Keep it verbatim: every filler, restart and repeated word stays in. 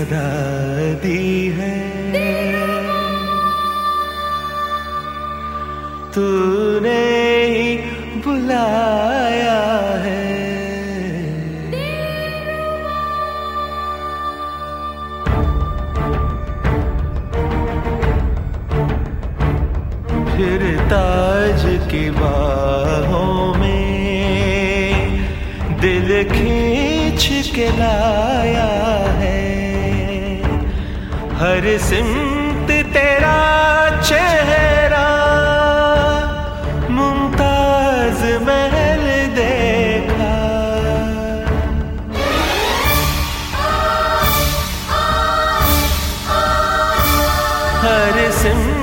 सदा दी है, तूने ही बुलाया है। फिर ताज की बाहों में दिल खींच के लाया है, हर सिमत तेरा चेहरा मुमताज महल देखा। हर सिमत